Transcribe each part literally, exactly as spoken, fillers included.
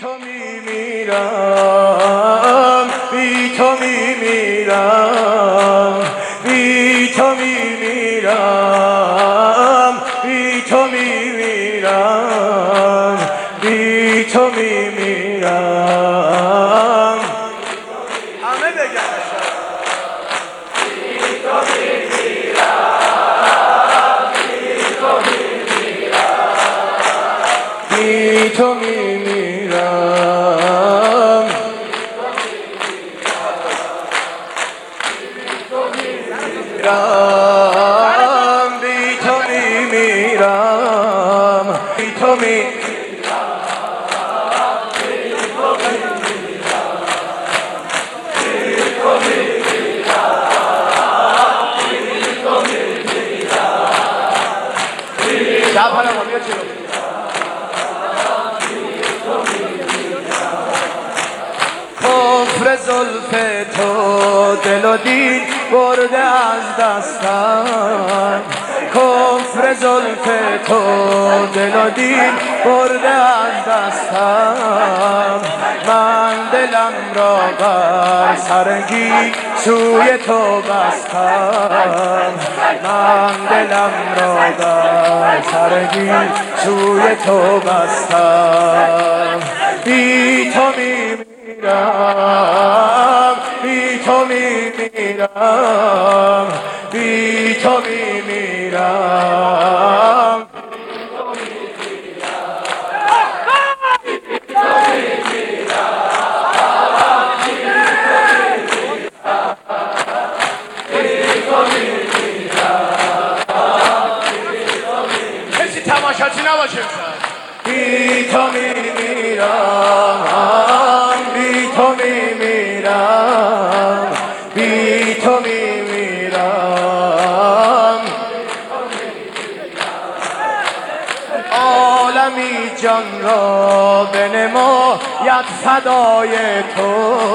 تو میمیرم، بی تو میمیرم، بی تو میمیرم، بی تو میمیرم، بی تو میمیرم. همه بگن بی تو میمیرم، بی تو میمیرم، بی تو میمیرم، بی تو میمیرم. کفر زلف تو دل و دین برده از دستم، کفر زلف تو دل و دین برده از دستم. من دلم را بر سرگی سوی تو بستم، من دلم را بر سرگی سوی تو بستم. بی تو میمیرم، بی تو میمیرم، بی تو میمیرم. کسی تماشاچی نباشه. بی تو میمیرم، بی تو میمیرم، بی تو میمیرم. عالمی جان را بنماید فدای تو،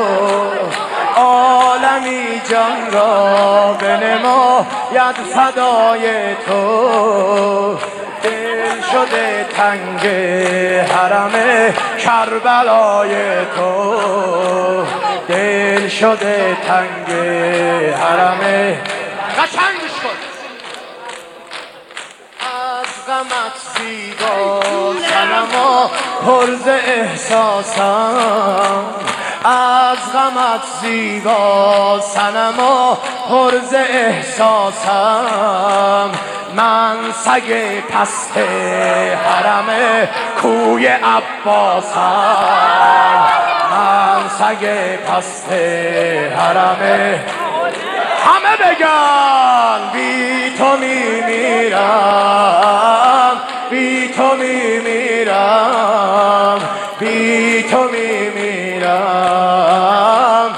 عالمی جان را بنماید فدای تو. دل شده تنگ حرم کربلای تو، دل شده تنگ حرم. قشنگش کن. از غمت زیبا صنما پر ز احساسم، از غمت زیبا صنما پر ز احساسم. من سگ پست حرم کوی عباسم، من سگ پست حرم. همه بگن بی تو میمیرم، بی تو میمیرم، بی تو میمیرم.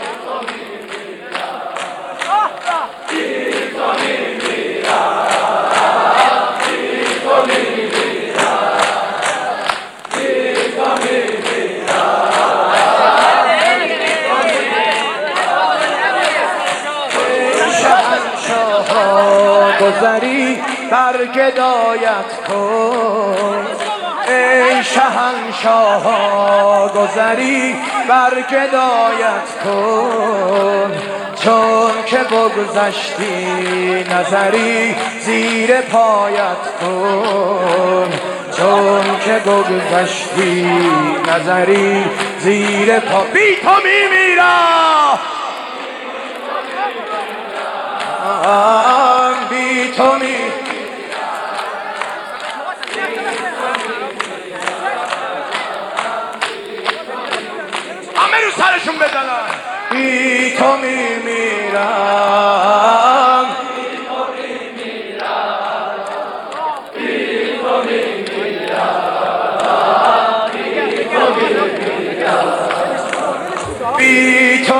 گذری بر گدایت کن، ای شهنشاه گذری بر گدایت کن. چون که بگذشتی نظری زیر پایت کن، چون که بگذشتی نظری زیر پا. بی تو میمیرم، بی تو می همه رو سرشون بزنن. بی تو میمیرم، بی تو میمیرم، بی